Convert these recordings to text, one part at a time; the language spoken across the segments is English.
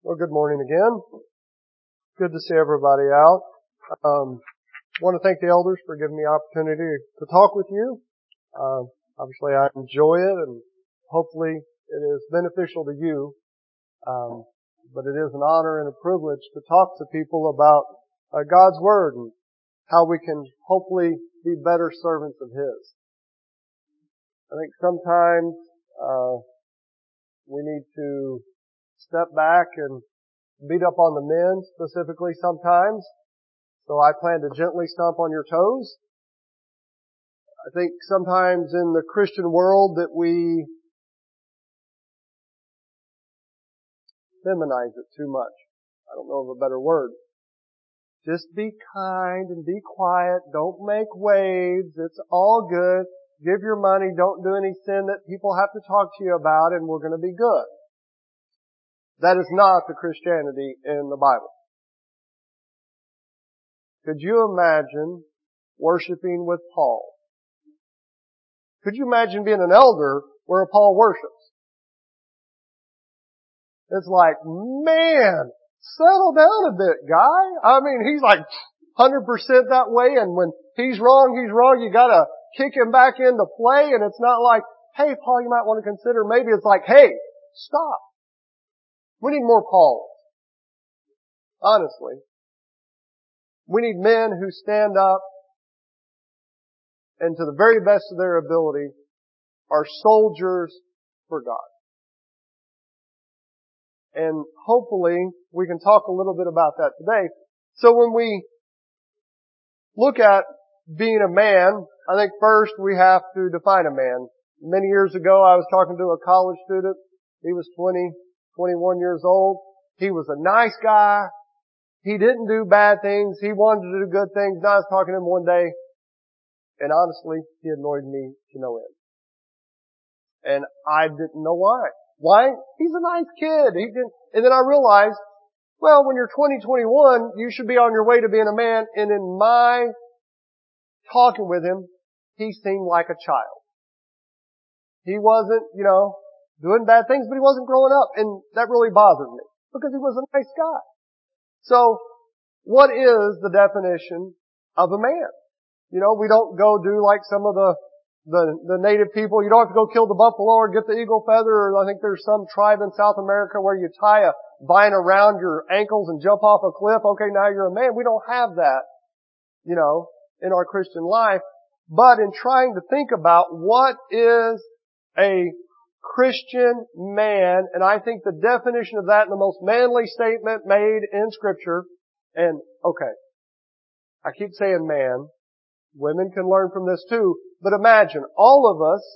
Well, good morning again. Good to see everybody out. Want to thank the elders for giving me the opportunity to talk with you. Obviously I enjoy it and hopefully it is beneficial to you. But it is an honor and a privilege to talk to people about God's Word and how we can hopefully be better servants of His. I think sometimes we need to step back and beat up on the men specifically sometimes. So I plan to gently stomp on your toes. I think sometimes in the Christian world that we feminize it too much. I don't know of a better word. Just be kind and be quiet. Don't make waves. It's all good. Give your money. Don't do any sin that people have to talk to you about, and we're going to be good. That is not the Christianity in the Bible. Could you imagine worshiping with Paul? Could you imagine being an elder where Paul worships? It's like, man, settle down a bit, guy. I mean, he's like 100% that way, and when he's wrong, he's wrong. You gotta kick him back into play, and it's not like, hey, Paul, you might want to consider. Maybe it's like, hey, stop. We need more Pauls. Honestly. We need men who stand up and to the very best of their ability are soldiers for God. And hopefully we can talk a little bit about that today. So when we look at being a man, I think first we have to define a man. Many years ago I was talking to a college student. He was 21 years old. He was a nice guy. He didn't do bad things. He wanted to do good things. And I was talking to him one day, and honestly, he annoyed me to no end. And I didn't know why. Why? He's a nice kid. And then I realized, well, when you're 21, you should be on your way to being a man. And in my talking with him, he seemed like a child. He wasn't, doing bad things, but he wasn't growing up. And that really bothered me because he was a nice guy. So, what is the definition of a man? We don't go do like some of the native people. You don't have to go kill the buffalo or get the eagle feather, or I think there's some tribe in South America where you tie a vine around your ankles and jump off a cliff. Okay, now you're a man. We don't have that, in our Christian life. But in trying to think about what is a Christian man, and I think the definition of that in the most manly statement made in Scripture, and okay, I keep saying man, women can learn from this too, but imagine all of us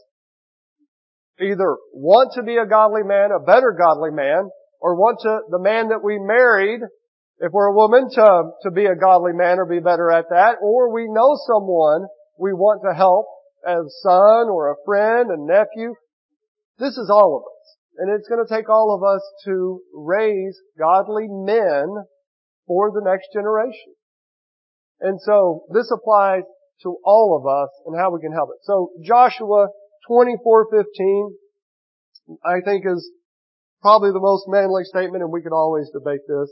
either want to be a godly man, a better godly man, or want the man that we married, if we're a woman, to be a godly man or be better at that, or we know someone we want to help as a son or a friend, a nephew. This is all of us. And it's going to take all of us to raise godly men for the next generation. And so this applies to all of us and how we can help it. So Joshua 24:15, I think is probably the most manly statement, and we could always debate this,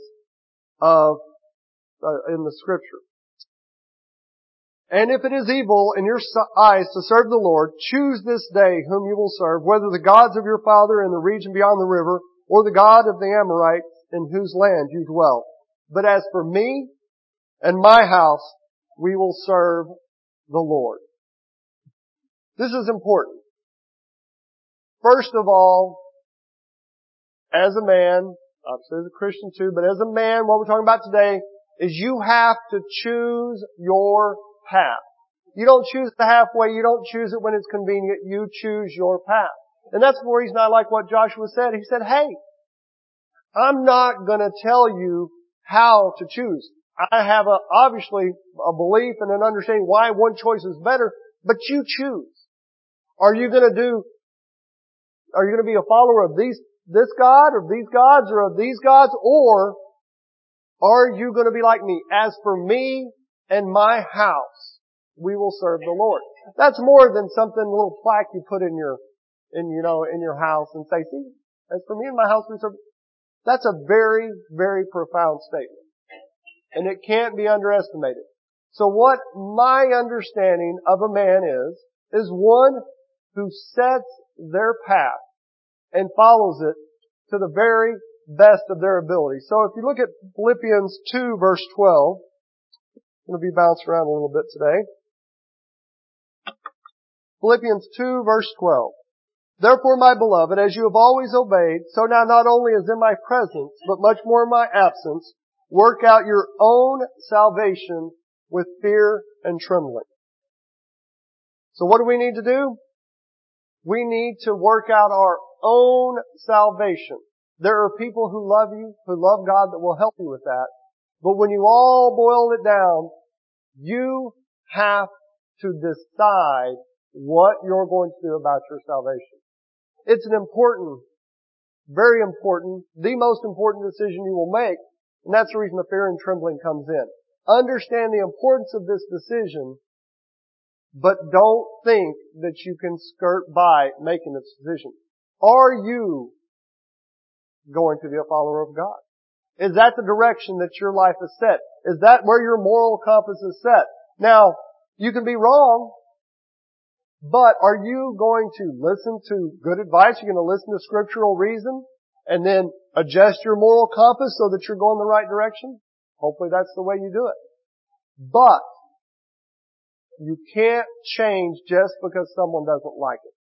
in the Scripture. And if it is evil in your eyes to serve the Lord, choose this day whom you will serve, whether the gods of your father in the region beyond the river, or the God of the Amorites in whose land you dwell. But as for me and my house, we will serve the Lord. This is important. First of all, as a man, obviously as a Christian too, but as a man, what we're talking about today is you have to choose your path. You don't choose the halfway. You don't choose it when it's convenient. You choose your path. And that's the reason I like what Joshua said. He said, hey, I'm not going to tell you how to choose. I have obviously a belief and an understanding why one choice is better, but you choose. Are you going to be a follower of this God or these gods or of these gods, or are you going to be like me? As for me and my house, we will serve the Lord. That's more than something, a little plaque you put in your house and say, see, as for me and my house, we serve. That's a very, very profound statement. And it can't be underestimated. So what my understanding of a man is one who sets their path and follows it to the very best of their ability. So if you look at Philippians 2 verse 12, I'm going to be bounced around a little bit today. Philippians 2 verse 12. Therefore, my beloved, as you have always obeyed, so now not only as in my presence, but much more in my absence, work out your own salvation with fear and trembling. So what do we need to do? We need to work out our own salvation. There are people who love you, who love God, that will help you with that. But when you all boil it down, you have to decide what you're going to do about your salvation. It's an important, very important, the most important decision you will make. And that's the reason the fear and trembling comes in. Understand the importance of this decision, but don't think that you can skirt by making this decision. Are you going to be a follower of God? Is that the direction that your life is set? Is that where your moral compass is set? Now, you can be wrong, but are you going to listen to good advice? You're going to listen to scriptural reason and then adjust your moral compass so that you're going the right direction? Hopefully that's the way you do it. But you can't change just because someone doesn't like it.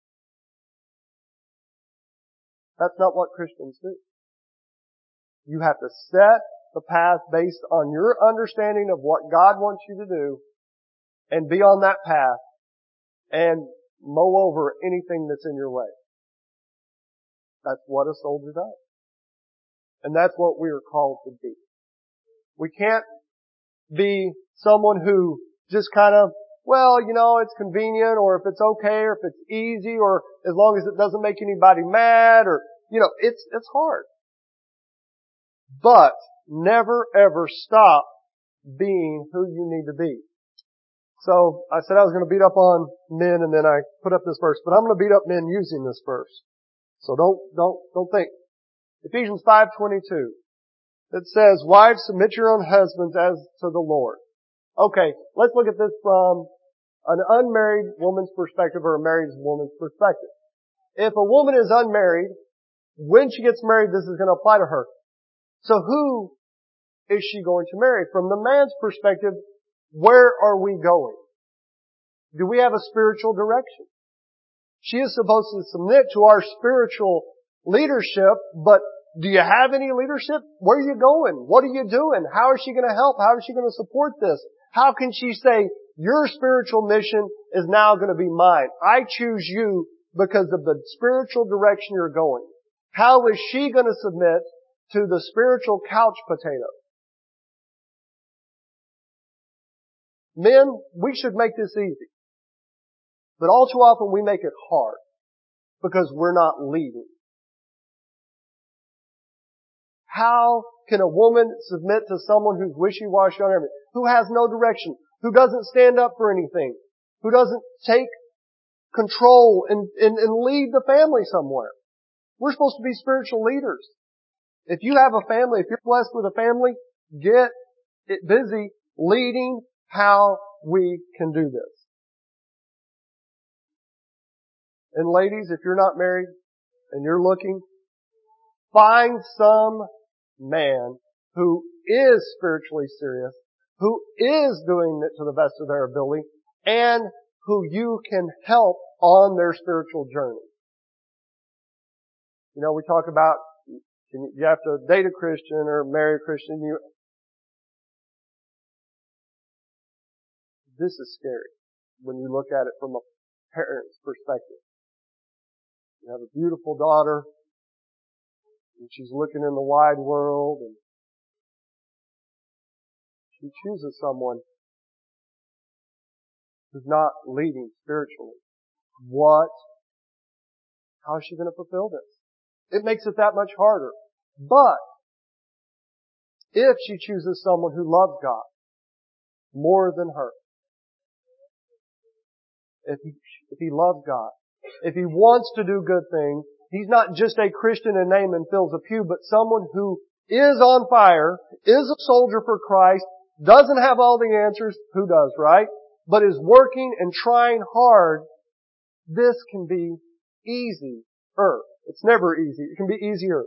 That's not what Christians do. You have to set the path based on your understanding of what God wants you to do and be on that path and mow over anything that's in your way. That's what a soldier does. And that's what we are called to be. We can't be someone who just kind of, well, you know, it's convenient, or if it's okay, or if it's easy, or as long as it doesn't make anybody mad, or, you know, it's hard. But never ever stop being who you need to be. So I said I was going to beat up on men, and then I put up this verse, but I'm going to beat up men using this verse. So don't think. Ephesians 5:22. It says, wives, submit your own husbands as to the Lord. Okay, let's look at this from an unmarried woman's perspective or a married woman's perspective. If a woman is unmarried, when she gets married, this is going to apply to her. So who is she going to marry? From the man's perspective, where are we going? Do we have a spiritual direction? She is supposed to submit to our spiritual leadership, but do you have any leadership? Where are you going? What are you doing? How is she going to help? How is she going to support this? How can she say, your spiritual mission is now going to be mine? I choose you because of the spiritual direction you're going. How is she going to submit to the spiritual couch potato? Men, we should make this easy. But all too often we make it hard because we're not leading. How can a woman submit to someone who's wishy-washy on everything, who has no direction, who doesn't stand up for anything, who doesn't take control and lead the family somewhere? We're supposed to be spiritual leaders. If you have a family, if you're blessed with a family, get it busy leading how we can do this. And ladies, if you're not married and you're looking, find some man who is spiritually serious, who is doing it to the best of their ability, and who you can help on their spiritual journey. You know, we talk about you have to date a Christian or marry a Christian. This is scary when you look at it from a parent's perspective. You have a beautiful daughter, and she's looking in the wide world, and she chooses someone who's not leading spiritually. How is she going to fulfill this? It makes it that much harder. But if she chooses someone who loves God more than her, if he loves God, if he wants to do good things, He's not just a Christian in name and fills a pew, but someone who is on fire, is a soldier for Christ, doesn't have all the answers, who does, right? But is working and trying hard. This can be easier. It's never easy. It can be easier.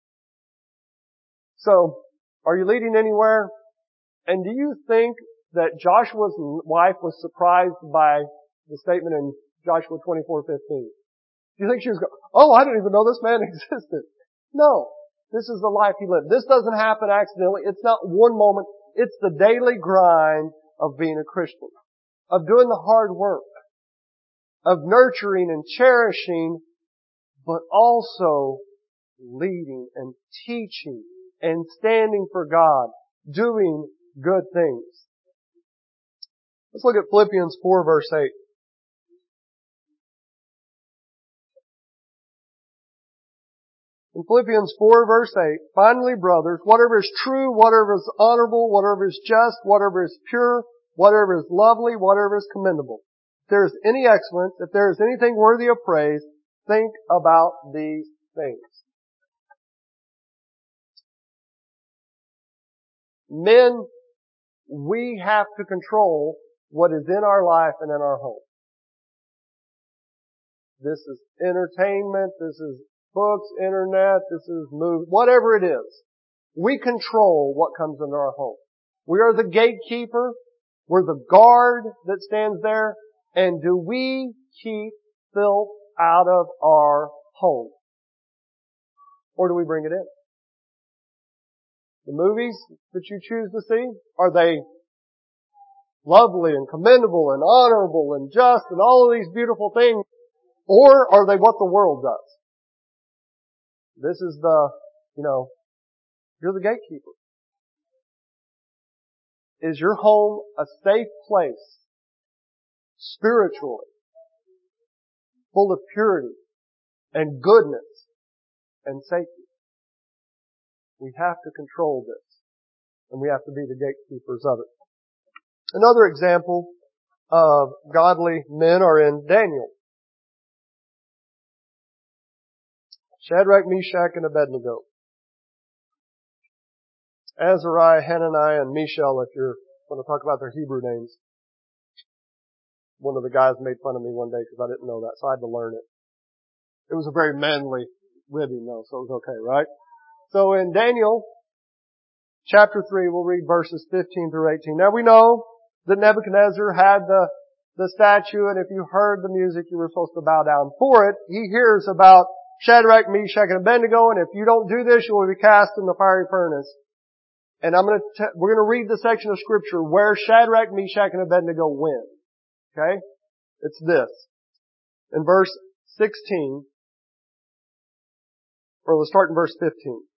So, are you leading anywhere? And do you think that Joshua's wife was surprised by the statement in Joshua 24:15? Do you think she was going, oh, I didn't even know this man existed? No. This is the life he lived. This doesn't happen accidentally. It's not one moment. It's the daily grind of being a Christian. Of doing the hard work. Of nurturing and cherishing, but also leading and teaching and standing for God. Doing good things. Let's look at Philippians 4 verse 8. In Philippians 4 verse 8, finally brothers, whatever is true, whatever is honorable, whatever is just, whatever is pure, whatever is lovely, whatever is commendable. If there is any excellence, if there is anything worthy of praise, think about these things. Men, we have to control what is in our life and in our home. This is entertainment, this is books, internet, this is movies, whatever it is. We control what comes into our home. We are the gatekeeper. We're the guard that stands there. And do we keep filth out of our home? Or do we bring it in? The movies that you choose to see, are they lovely and commendable and honorable and just and all of these beautiful things? Or are they what the world does? This is you're the gatekeeper. Is your home a safe place, spiritually, full of purity and goodness and safety? We have to control this, and we have to be the gatekeepers of it. Another example of godly men are in Daniel. Shadrach, Meshach, and Abednego. Azariah, Hananiah, and Mishael, if you're going to talk about their Hebrew names. One of the guys made fun of me one day because I didn't know that, so I had to learn it. It was a very manly living though, so it was okay, right? So in Daniel, chapter 3, we'll read verses 15 through 18. Now we know that Nebuchadnezzar had the statue, and if you heard the music, you were supposed to bow down for it. He hears about Shadrach, Meshach, and Abednego, and if you don't do this, you will be cast in the fiery furnace. And we're going to read the section of scripture where Shadrach, Meshach, and Abednego win. Okay? It's this. In verse 16, or let's start in verse 15.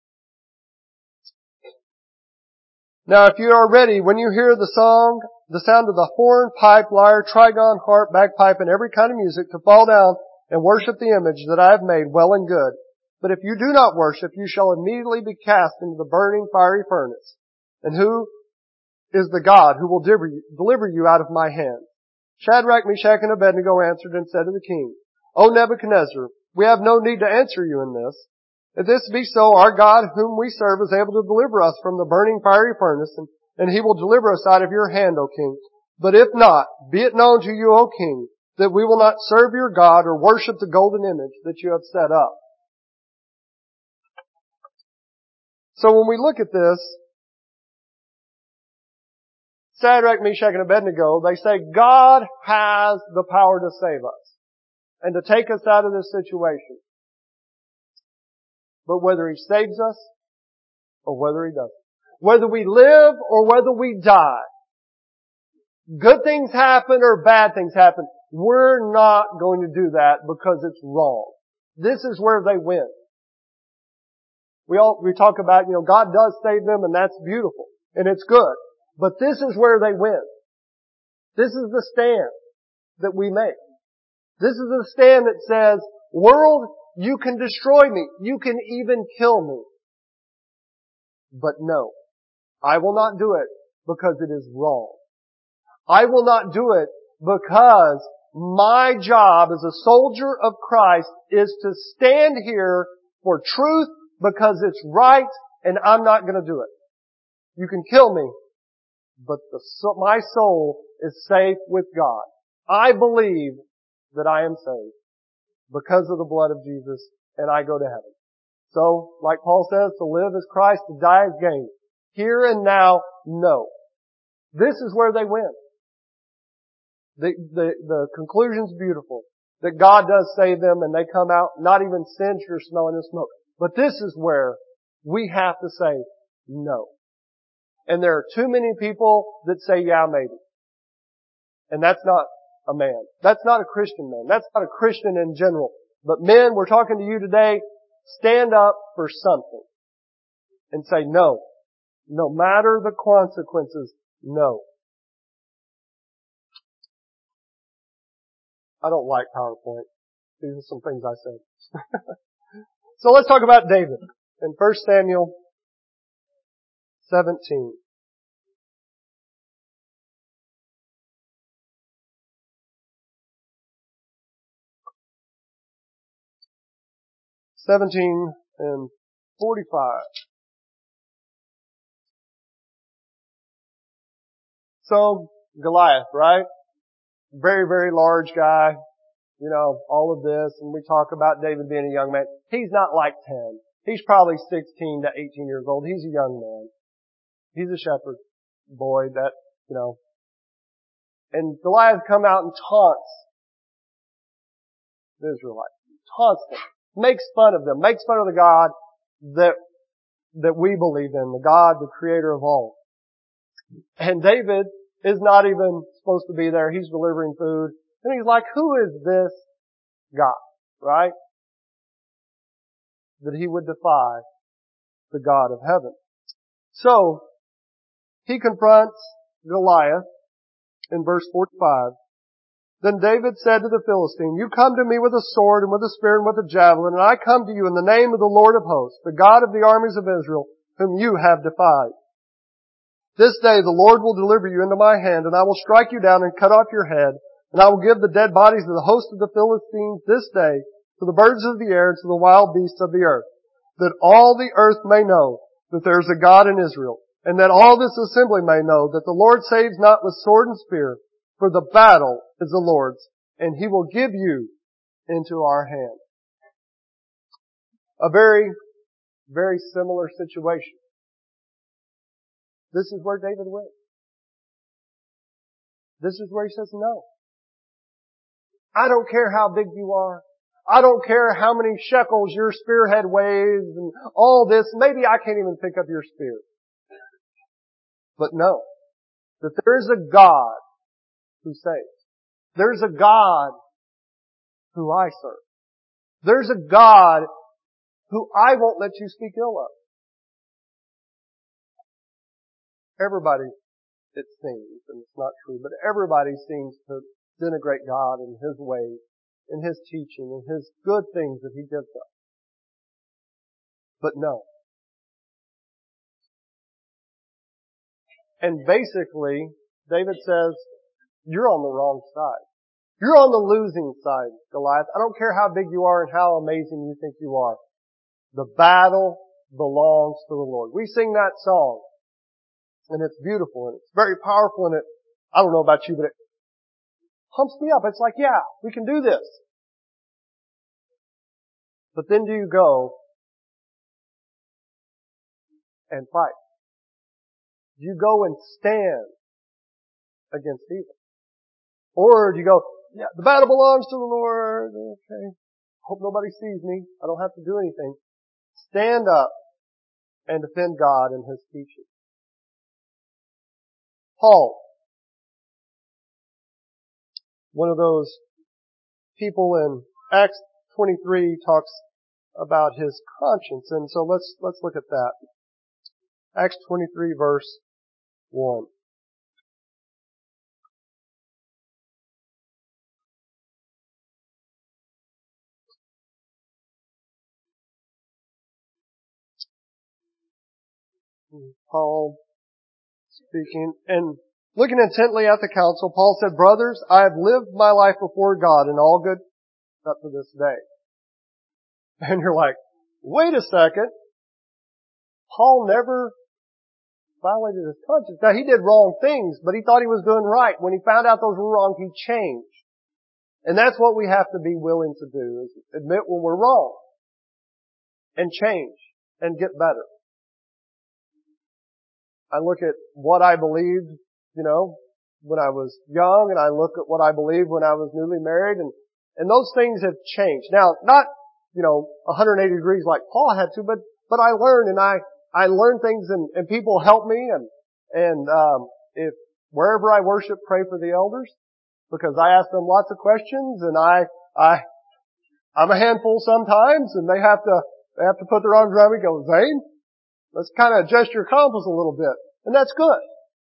Now if you are ready, when you hear the sound of the horn, pipe, lyre, trigon, harp, bagpipe, and every kind of music, to fall down and worship the image that I have made, well and good. But if you do not worship, you shall immediately be cast into the burning fiery furnace. And who is the God who will deliver you out of my hand? Shadrach, Meshach, and Abednego answered and said to the king, O Nebuchadnezzar, we have no need to answer you in this. If this be so, our God whom we serve is able to deliver us from the burning fiery furnace, and he will deliver us out of your hand, O king. But if not, be it known to you, O king, that we will not serve your God or worship the golden image that you have set up. So when we look at this, Shadrach, Meshach, and Abednego, they say God has the power to save us and to take us out of this situation. But whether He saves us or whether He doesn't, whether we live or whether we die, good things happen or bad things happen, we're not going to do that because it's wrong. This is where they win. We talk about, God does save them and that's beautiful and it's good. But this is where they win. This is the stand that we make. This is the stand that says, world, you can destroy me. You can even kill me. But no, I will not do it because it is wrong. I will not do it because My job as a soldier of Christ is to stand here for truth because it's right and I'm not going to do it. You can kill me, but my soul is safe with God. I believe that I am saved because of the blood of Jesus and I go to heaven. So, like Paul says, to live is Christ, to die is gain. Here and now, no. This is where they win. The conclusion's beautiful. That God does save them and they come out not even singed or smelling of smoke. But this is where we have to say no. And there are too many people that say, yeah, maybe. And that's not a man. That's not a Christian man. That's not a Christian in general. But men, we're talking to you today, stand up for something. And say no. No matter the consequences, no. I don't like PowerPoint. These are some things I said. So let's talk about David in 1 Samuel 17. And 45. So, Goliath, right? Very, very large guy. You know, all of this, and we talk about David being a young man. He's not like 10. He's probably 16 to 18 years old. He's a young man. He's a shepherd boy that, you know. And Goliath come out and taunts the Israelites. Taunts them. Makes fun of them. Makes fun of the God that we believe in. The God, the creator of all. And David is not even supposed to be there. He's delivering food. And he's like, who is this God? Right? That he would defy the God of heaven. So, he confronts Goliath in verse 45. Then David said to the Philistine, you come to me with a sword and with a spear and with a javelin, and I come to you in the name of the Lord of hosts, the God of the armies of Israel, whom you have defied. This day the Lord will deliver you into my hand, and I will strike you down and cut off your head, and I will give the dead bodies of the host of the Philistines this day to the birds of the air and to the wild beasts of the earth, that all the earth may know that there is a God in Israel, and that all this assembly may know that the Lord saves not with sword and spear, for the battle is the Lord's, and He will give you into our hand. A very, very similar situation. This is where David went. This is where he says no. I don't care how big you are. I don't care how many shekels your spearhead weighs and all this. Maybe I can't even pick up your spear. But no. That there is a God who saves. There's a God who I serve. There's a God who I won't let you speak ill of. Everybody, it seems, and it's not true, but everybody seems to denigrate God and His ways, and His teaching, and His good things that He gives us. But no. And basically, David says, you're on the wrong side. You're on the losing side, Goliath. I don't care how big you are and how amazing you think you are. The battle belongs to the Lord. We sing that song, and it's beautiful, and it's very powerful, and I don't know about you, but it pumps me up. It's like, yeah, we can do this. But then do you go and fight? Do you go and stand against evil? Or do you go, yeah, the battle belongs to the Lord. Okay. Hope nobody sees me. I don't have to do anything. Stand up and defend God and His teaching. Paul, one of those people in Acts 23 talks about his conscience. And so let's look at that. Acts 23 verse 1. Paul speaking, and Looking intently at the council, Paul said, "Brothers, I have lived my life before God in all good up to this day." And you're like, wait a second. Paul never violated his conscience. Now, he did wrong things, but he thought he was doing right. When he found out those were wrong, he changed. And that's what we have to be willing to do, is admit when we're wrong and change and get better. I look at what I believed, when I was young, and I look at what I believed when I was newly married, and those things have changed. Now, not, 180 degrees like Paul had to, but I learned, and I learned things, and people help me, and if wherever I worship, pray for the elders, because I ask them lots of questions, and I'm a handful sometimes, and they have to put their arms around me and go, "Zane, let's kind of adjust your compass a little bit." And that's good.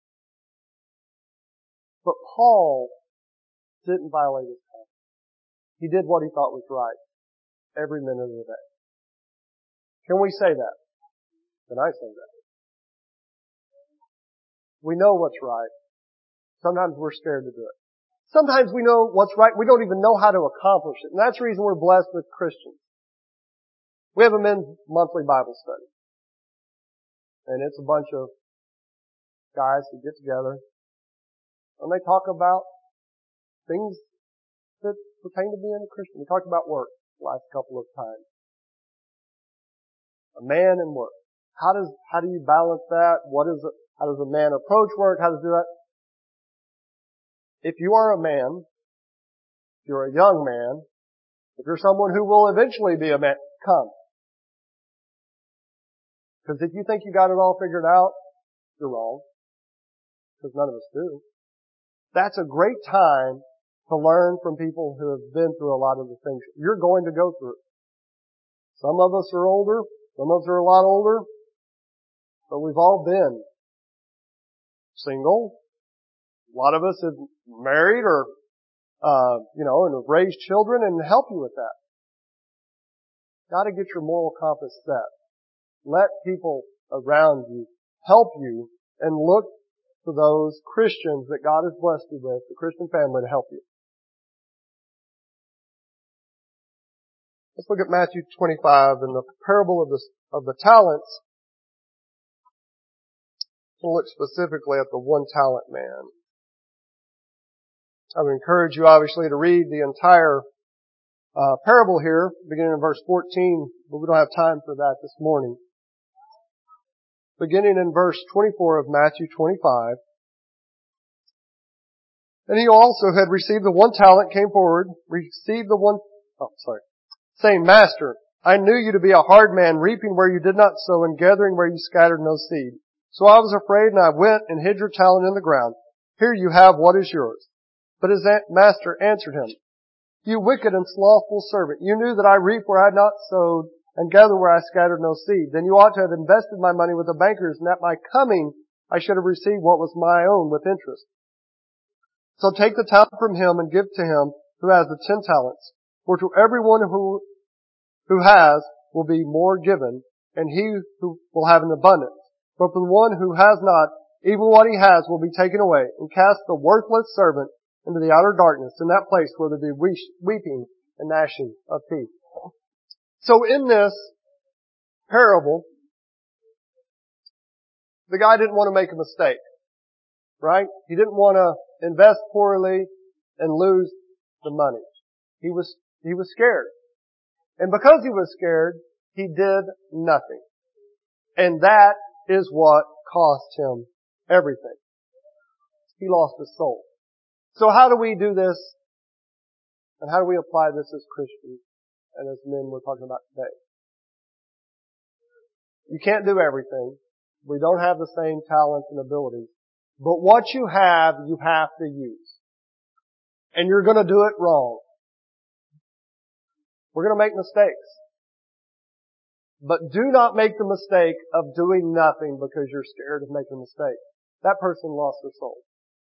But Paul didn't violate his conscience. He did what he thought was right every minute of the day. Can we say that? Can I say that? We know what's right. Sometimes we're scared to do it. Sometimes we know what's right. We don't even know how to accomplish it. And that's the reason we're blessed with Christians. We have a men's monthly Bible study. And it's a bunch of guys who get together and they talk about things that pertain to being a Christian. We talked about work the last couple of times. A man and work. How do you balance that? How does a man approach work? How does he do that? If you are a man, if you're a young man, if you're someone who will eventually be a man, come. Because if you think you got it all figured out, you're wrong. Because none of us do. That's a great time to learn from people who have been through a lot of the things you're going to go through. Some of us are older, some of us are a lot older, but we've all been single. A lot of us have married or, and have raised children and help you with that. Gotta get your moral compass set. Let people around you help you and look for those Christians that God has blessed you with, the Christian family, to help you. Let's look at Matthew 25 and the parable of the talents. We'll look specifically at the 1 talent man. I would encourage you, obviously, to read the entire parable here, beginning in verse 14, but we don't have time for that this morning. Beginning in verse 24 of Matthew 25. And he also had received the 1 talent, came forward, saying, "Master, I knew you to be a hard man, reaping where you did not sow and gathering where you scattered no seed. So I was afraid, and I went and hid your talent in the ground. Here you have what is yours." But his master answered him, "You wicked and slothful servant, you knew that I reap where I had not sowed and gather where I scattered no seed. Then you ought to have invested my money with the bankers, and at my coming I should have received what was my own with interest. So take the talent from him and give to him who has the 10 talents. For to everyone who has will be more given, and he who will have an abundance. But for the one who has not, even what he has will be taken away, and cast the worthless servant into the outer darkness, in that place where there be weeping and gnashing of teeth." So in this parable, the guy didn't want to make a mistake, right? He didn't want to invest poorly and lose the money. He was scared. And because he was scared, he did nothing. And that is what cost him everything. He lost his soul. So how do we do this? And how do we apply this as Christians and as men we're talking about today? You can't do everything. We don't have the same talents and abilities. But what you have to use. And you're going to do it wrong. We're going to make mistakes. But do not make the mistake of doing nothing because you're scared of making a mistake. That person lost their soul.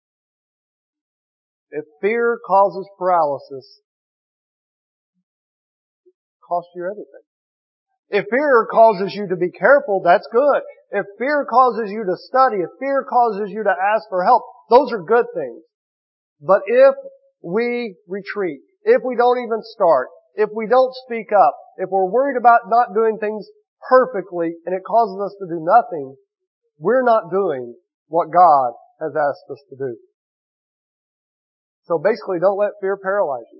If fear causes paralysis, it costs you everything. If fear causes you to be careful, that's good. If fear causes you to study, if fear causes you to ask for help, those are good things. But if we retreat, if we don't even start, if we don't speak up, if we're worried about not doing things perfectly and it causes us to do nothing, we're not doing what God has asked us to do. So basically, don't let fear paralyze you.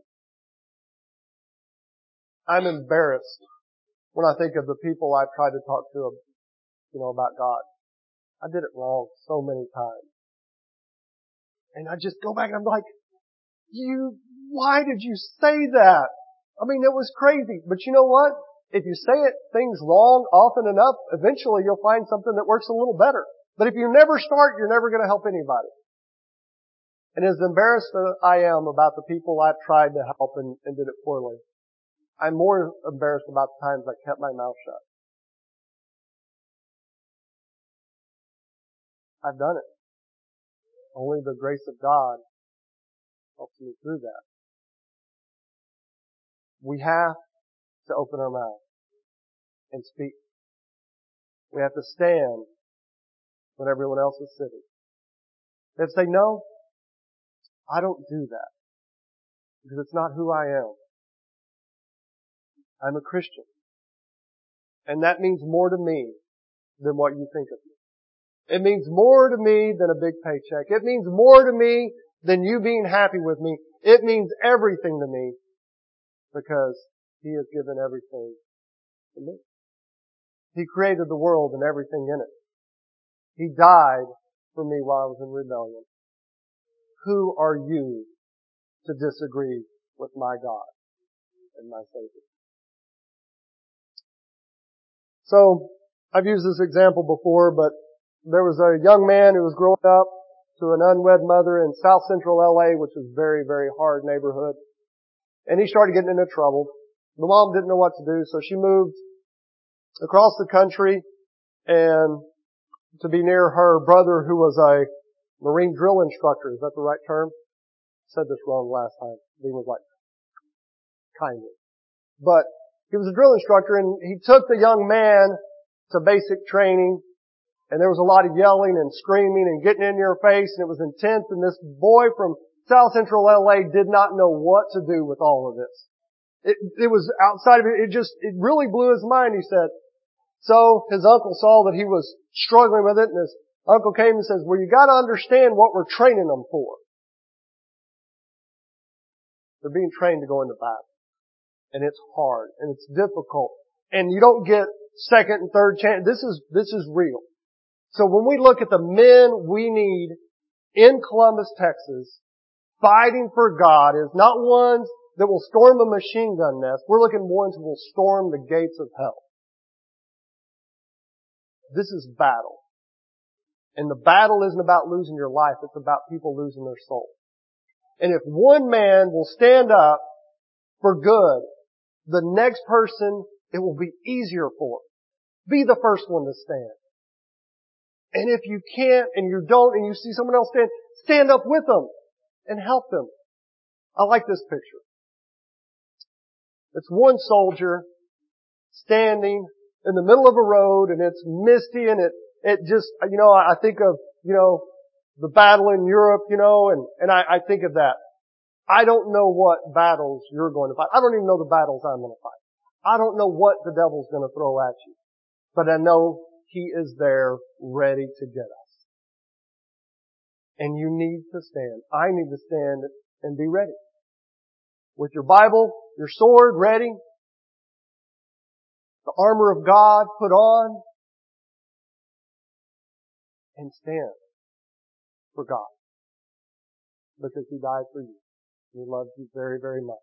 I'm embarrassed when I think of the people I've tried to talk to, about God. I did it wrong so many times. And I just go back and I'm like, why did you say that? I mean, it was crazy. But you know what? If you say things wrong often enough, eventually you'll find something that works a little better. But if you never start, you're never going to help anybody. And as embarrassed as I am about the people I've tried to help and did it poorly, I'm more embarrassed about the times I kept my mouth shut. I've done it. Only the grace of God helps me through that. We have to open our mouth and speak. We have to stand when everyone else is sitting. They have to say, no, I don't do that because it's not who I am. I'm a Christian. And that means more to me than what you think of me. It means more to me than a big paycheck. It means more to me than you being happy with me. It means everything to me because He has given everything to me. He created the world and everything in it. He died for me while I was in rebellion. Who are you to disagree with my God and my Savior? So, I've used this example before, but there was a young man who was growing up to an unwed mother in South Central LA, which is a very, very hard neighborhood. And he started getting into trouble. The mom didn't know what to do, so she moved across the country and to be near her brother who was a Marine drill instructor. Is that the right term? I said this wrong last time. He was like, kindly. But he was a drill instructor and he took the young man to basic training and there was a lot of yelling and screaming and getting in your face and it was intense and this boy from South Central LA did not know what to do with all of this. It was outside of it. It really blew his mind, he said. So his uncle saw that he was struggling with it and his uncle came and says, well, you gotta understand what we're training them for. They're being trained to go into battle. And it's hard and it's difficult and you don't get second and third chance. This is real. So when we look at the men we need in Columbus, Texas, fighting for God is not ones that will storm a machine gun nest. We're looking at ones who will storm the gates of hell. This is battle. And the battle isn't about losing your life. It's about people losing their soul. And if one man will stand up for good, the next person, it will be easier for. Be the first one to stand. And if you can't and you don't and you see someone else stand up with them and help them. I like this picture. It's one soldier standing in the middle of a road and it's misty and it just, I think of, the battle in Europe, and I think of that. I don't know what battles you're going to fight. I don't even know the battles I'm going to fight. I don't know what the devil's going to throw at you. But I know he is there ready to get us. And you need to stand. I need to stand and be ready. With your Bible, your sword ready, the armor of God put on, and stand for God. Because He died for you. He loves you very, very much.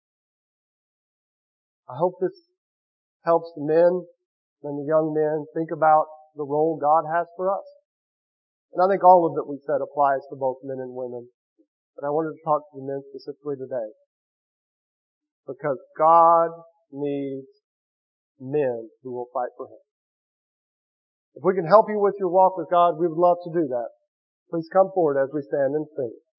I hope this helps the men and the young men think about the role God has for us. And I think all of it we said applies to both men and women. But I wanted to talk to the men specifically today. Because God needs men who will fight for Him. If we can help you with your walk with God, we would love to do that. Please come forward as we stand and sing.